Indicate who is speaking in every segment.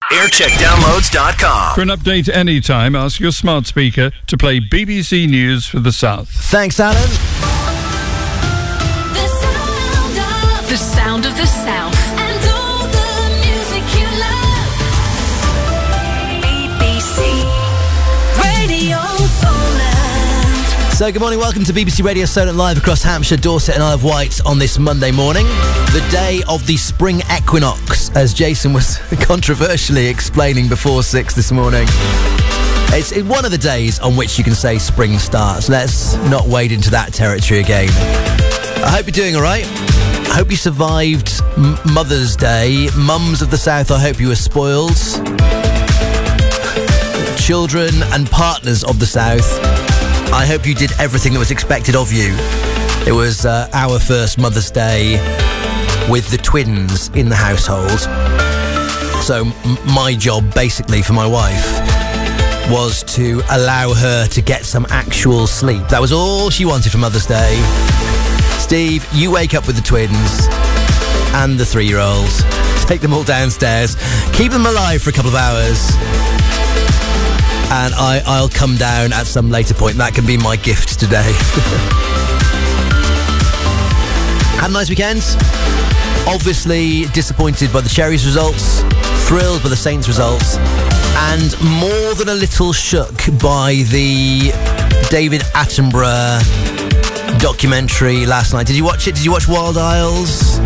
Speaker 1: Aircheckdownloads.com.
Speaker 2: For an update anytime, ask your smart speaker to play BBC News for the South.
Speaker 3: Thanks, Alan.
Speaker 4: The sound of the South. And all the music you love. BBC Radio Solent.
Speaker 3: So good morning, welcome to BBC Radio Solent live across Hampshire, Dorset and Isle of Wight on this Monday morning. The day of the spring equinox, as Jason was controversially explaining before 6 this morning. It's one of the days on which you can say spring starts. Let's not wade into that territory again. I hope you're doing all right. I hope you survived Mother's Day. Mums of the South, I hope you were spoiled. Children and partners of the South, I hope you did everything that was expected of you. It was our first Mother's Day with the twins in the household. So my job, basically, for my wife was to allow her to get some actual sleep. That was all she wanted for Mother's Day. Steve, you wake up with the twins and the 3-year-olds. Take them all downstairs. Keep them alive for a couple of hours. And I'll come down at some later point. That can be my gift today. Had a nice weekend. Obviously disappointed by the Cherries results. Thrilled by the Saints results. And more than a little shook by the David Attenborough documentary last night. Did you watch it? Did you watch Wild Isles?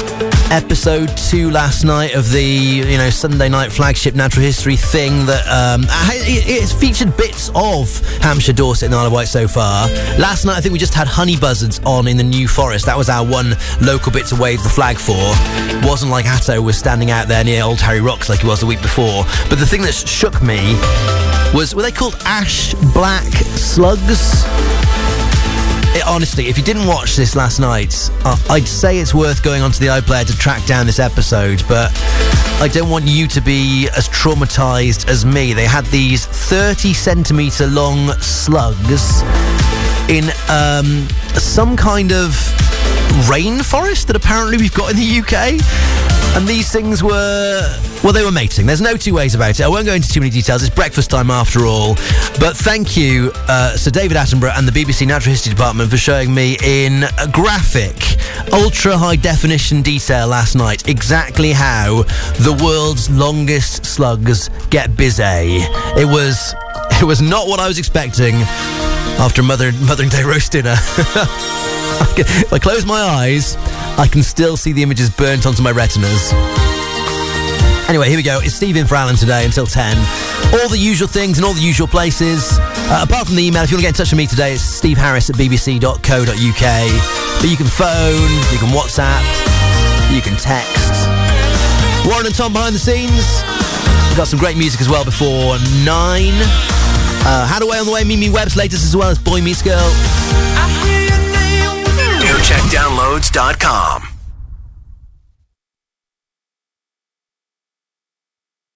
Speaker 3: Episode 2 last night of the, Sunday night flagship natural history thing that it's featured bits of Hampshire, Dorset and Isle of Wight so far. Last night I think we just had honey buzzards on in the New Forest. That was our one local bit to wave the flag for. Wasn't like Atto was standing out there near Old Harry Rocks like he was the week before. But the thing that shook me was, were they called ash black slugs? Honestly, if you didn't watch this last night, I'd say it's worth going onto the iPlayer to track down this episode, but I don't want you to be as traumatised as me. They had these 30-centimetre long slugs in some kind of rainforest that apparently we've got in the UK. And these things they were mating. There's no two ways about it. I won't go into too many details. It's breakfast time after all. But thank you, Sir David Attenborough and the BBC Natural History Department for showing me in graphic, ultra-high definition detail last night exactly how the world's longest slugs get busy. It was not what I was expecting after Mothering Day roast dinner. If I close my eyes, I can still see the images burnt onto my retinas. Anyway, here we go. It's Steve in for Alan today until 10. All the usual things in all the usual places. Apart from the email, if you want to get in touch with me today, it's steveharris@bbc.co.uk. But you can phone, you can WhatsApp, you can text. Warren and Tom behind the scenes. We've got some great music as well before 9. Hadaway on the way, Mimi Webb's latest as well as Boy Meets Girl.
Speaker 1: Aircheckdownloads.com.